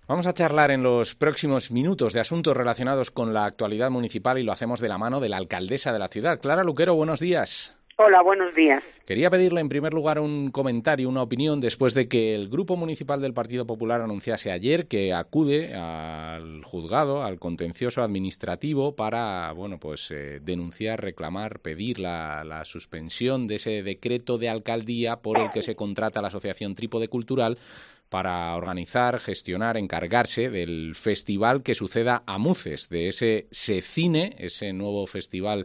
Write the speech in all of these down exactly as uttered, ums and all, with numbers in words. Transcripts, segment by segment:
Vamos a charlar en los próximos minutos de asuntos relacionados con la actualidad municipal y lo hacemos de la mano de la alcaldesa de la ciudad. Clara Luquero, buenos días. Hola, buenos días. Quería pedirle en primer lugar un comentario, una opinión, después de que el Grupo Municipal del Partido Popular anunciase ayer que acude al juzgado, al contencioso administrativo, para bueno, pues eh, denunciar, reclamar, pedir la, la suspensión de ese decreto de alcaldía por el que se contrata a la Asociación Trípode Cultural para organizar, gestionar, encargarse del festival que suceda a Muces, de ese SECINE, ese nuevo festival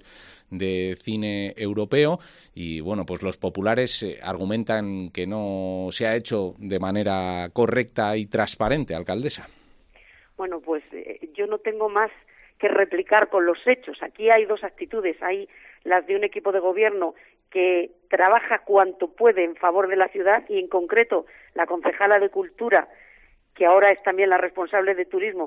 de cine europeo. Y bueno, pues los populares eh, argumentan que no se ha hecho de manera correcta y transparente, alcaldesa. Bueno, pues eh, yo no tengo más que replicar con los hechos. Aquí hay dos actitudes. Hay las de un equipo de gobierno que trabaja cuanto puede en favor de la ciudad y, en concreto, la concejala de Cultura, que ahora es también la responsable de Turismo,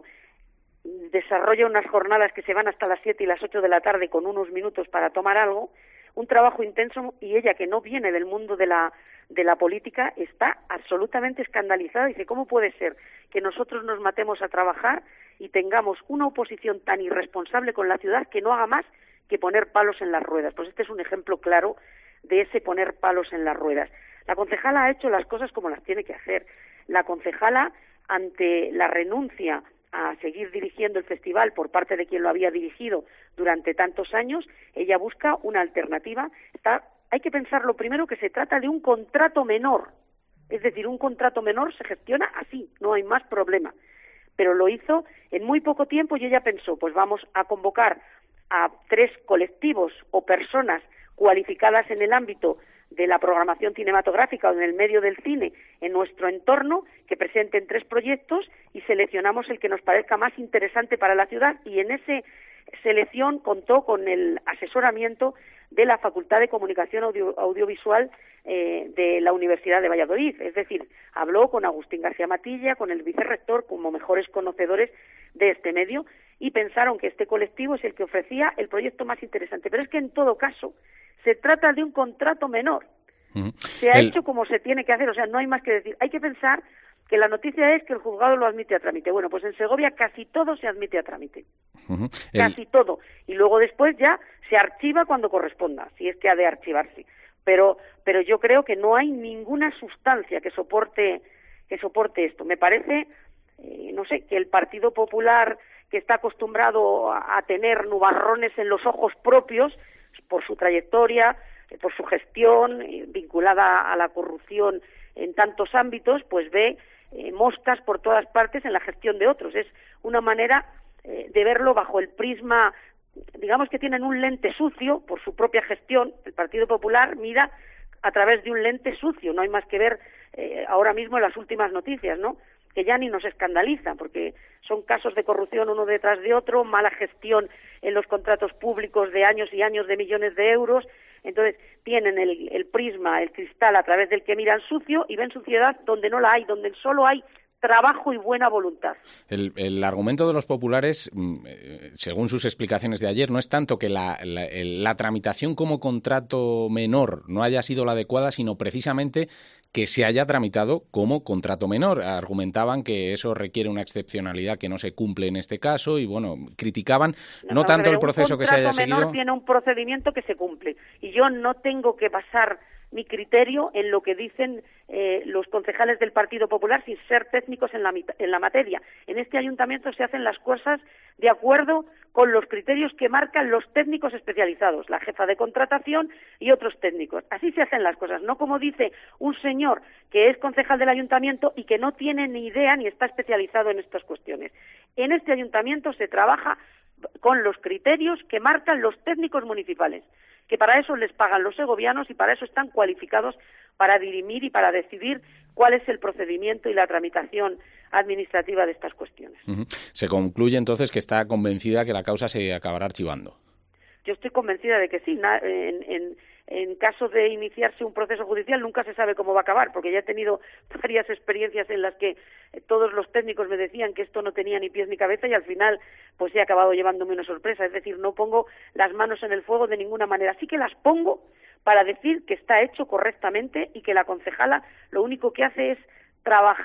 desarrolla unas jornadas que se van hasta las siete y las ocho de la tarde con unos minutos para tomar algo, un trabajo intenso, y ella, que no viene del mundo de la de la política, está absolutamente escandalizada. Dice, ¿cómo puede ser que nosotros nos matemos a trabajar y tengamos una oposición tan irresponsable con la ciudad que no haga más que poner palos en las ruedas? Pues este es un ejemplo claro de ese poner palos en las ruedas. La concejala ha hecho las cosas como las tiene que hacer. La concejala, ante la renuncia a seguir dirigiendo el festival por parte de quien lo había dirigido durante tantos años, ella busca una alternativa. Está, hay que pensar lo primero que se trata de un contrato menor, es decir, un contrato menor se gestiona así, no hay más problema. Pero lo hizo en muy poco tiempo y ella pensó, pues vamos a convocar a tres colectivos o personas cualificadas en el ámbito de la programación cinematográfica o en el medio del cine en nuestro entorno, que presenten tres proyectos y seleccionamos el que nos parezca más interesante para la ciudad, y en esa selección contó con el asesoramiento de la Facultad de Comunicación Audio, Audiovisual eh, de la Universidad de Valladolid. Es decir, habló con Agustín García Matilla, con el vicerrector, como mejores conocedores de este medio, y pensaron que este colectivo es el que ofrecía el proyecto más interesante. Pero es que en todo caso se trata de un contrato menor. Uh-huh. Se ha el... hecho como se tiene que hacer, o sea, no hay más que decir. Hay que pensar que la noticia es que el juzgado lo admite a trámite. Bueno, pues en Segovia casi todo se admite a trámite. Uh-huh. El... Casi todo. Y luego después ya se archiva cuando corresponda, si es que ha de archivarse. Pero pero yo creo que no hay ninguna sustancia que soporte que soporte esto. Me parece, eh, no sé, que el Partido Popular, que está acostumbrado a, a tener nubarrones en los ojos propios por su trayectoria, eh, por su gestión eh, vinculada a la corrupción en tantos ámbitos, pues ve eh, moscas por todas partes en la gestión de otros. Es una manera eh, de verlo bajo el prisma, digamos que tienen un lente sucio por su propia gestión. El Partido Popular mira a través de un lente sucio, no hay más que ver eh, ahora mismo las últimas noticias, ¿no?, que ya ni nos escandalizan, porque son casos de corrupción uno detrás de otro, mala gestión en los contratos públicos de años y años de millones de euros. Entonces tienen el, el prisma, el cristal a través del que miran sucio y ven suciedad donde no la hay, donde solo hay trabajo y buena voluntad. El, el argumento de los populares, según sus explicaciones de ayer, no es tanto que la, la, la tramitación como contrato menor no haya sido la adecuada, sino precisamente que se haya tramitado como contrato menor. Argumentaban que eso requiere una excepcionalidad que no se cumple en este caso y, bueno, criticaban no, no tanto el proceso que se haya seguido. Un contrato menor tiene un procedimiento que se cumple y yo no tengo que basar mi criterio en lo que dicen eh, los concejales del Partido Popular sin ser técnicos en la, en la materia. En este ayuntamiento se hacen las cosas de acuerdo con los criterios que marcan los técnicos especializados, la jefa de contratación y otros técnicos. Así se hacen las cosas, no como dice un señor que es concejal del ayuntamiento y que no tiene ni idea ni está especializado en estas cuestiones. En este ayuntamiento se trabaja con los criterios que marcan los técnicos municipales, que para eso les pagan los segovianos y para eso están cualificados para dirimir y para decidir cuál es el procedimiento y la tramitación administrativa de estas cuestiones. Uh-huh. Se concluye entonces que está convencida que la causa se acabará archivando. Yo estoy convencida de que sí. En, en, en caso de iniciarse un proceso judicial nunca se sabe cómo va a acabar, porque ya he tenido varias experiencias en las que todos los técnicos me decían que esto no tenía ni pies ni cabeza y al final pues he acabado llevándome una sorpresa. Es decir, no pongo las manos en el fuego de ninguna manera. Sí que las pongo para decir que está hecho correctamente y que la concejala lo único que hace es trabajar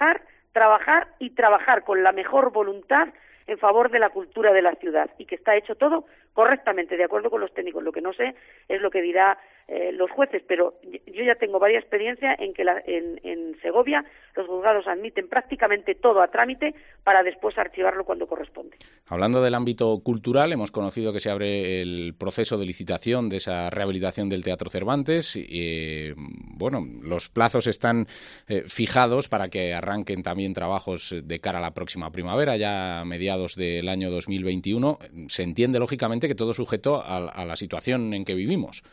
trabajar y trabajar con la mejor voluntad en favor de la cultura de la ciudad, y que está hecho todo correctamente, de acuerdo con los técnicos. Lo que no sé es lo que dirá eh, los jueces, pero yo ya tengo varias experiencia en que la, en, en Segovia los juzgados admiten prácticamente todo a trámite para después archivarlo cuando corresponde. Hablando del ámbito cultural, hemos conocido que se abre el proceso de licitación de esa rehabilitación del Teatro Cervantes. Eh, bueno, los plazos están eh, fijados para que arranquen también trabajos de cara a la próxima primavera, ya a mediados del año dos mil veintiuno. Se entiende, lógicamente, que todo sujeto a, a la situación en que vivimos.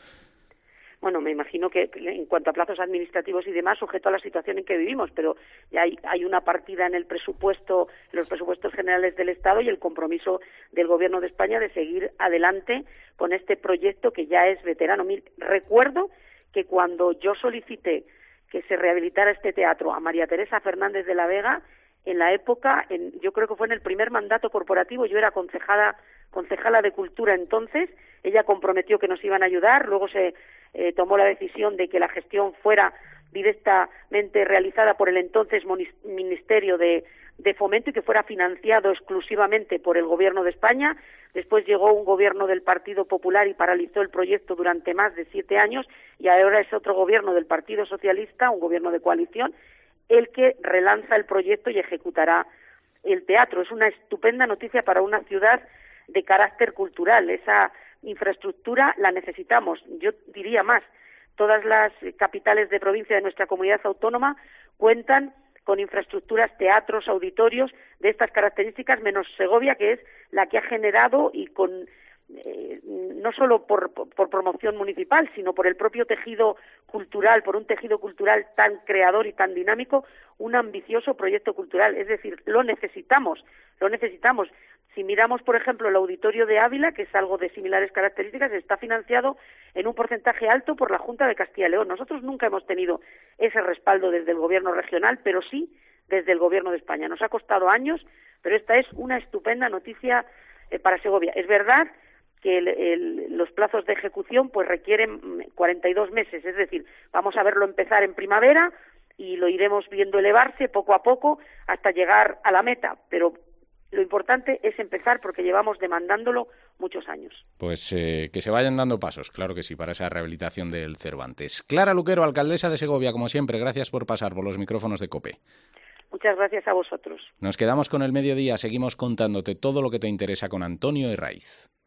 Bueno, me imagino que en cuanto a plazos administrativos y demás, sujeto a la situación en que vivimos, pero ya hay, hay una partida en el presupuesto, en los presupuestos generales del Estado, y el compromiso del Gobierno de España de seguir adelante con este proyecto que ya es veterano. Recuerdo que cuando yo solicité que se rehabilitara este teatro a María Teresa Fernández de la Vega, en la época, en, yo creo que fue en el primer mandato corporativo, yo era concejala, concejala de Cultura entonces, ella comprometió que nos iban a ayudar, luego se eh, tomó la decisión de que la gestión fuera directamente realizada por el entonces Ministerio de, de Fomento y que fuera financiado exclusivamente por el Gobierno de España. Después llegó un gobierno del Partido Popular y paralizó el proyecto durante más de siete años, y ahora es otro gobierno del Partido Socialista, un gobierno de coalición, el que relanza el proyecto y ejecutará el teatro. Es una estupenda noticia para una ciudad de carácter cultural. Esa infraestructura la necesitamos. Yo diría más, todas las capitales de provincia de nuestra comunidad autónoma cuentan con infraestructuras, teatros, auditorios de estas características, menos Segovia, que es la que ha generado, y con Eh, no solo por, por promoción municipal, sino por el propio tejido cultural, por un tejido cultural tan creador y tan dinámico, un ambicioso proyecto cultural. Es decir, lo necesitamos, lo necesitamos. Si miramos, por ejemplo, el Auditorio de Ávila, que es algo de similares características, está financiado en un porcentaje alto por la Junta de Castilla y León. Nosotros nunca hemos tenido ese respaldo desde el Gobierno regional, pero sí desde el Gobierno de España. Nos ha costado años, pero esta es una estupenda noticia eh, para Segovia. Es verdad que el, el, los plazos de ejecución pues requieren cuarenta y dos meses, es decir, vamos a verlo empezar en primavera y lo iremos viendo elevarse poco a poco hasta llegar a la meta, pero lo importante es empezar porque llevamos demandándolo muchos años. Pues eh, que se vayan dando pasos, claro que sí, para esa rehabilitación del Cervantes. Clara Luquero, alcaldesa de Segovia, como siempre, gracias por pasar por los micrófonos de COPE. Muchas gracias a vosotros. Nos quedamos con el mediodía, seguimos contándote todo lo que te interesa con Antonio Herraiz.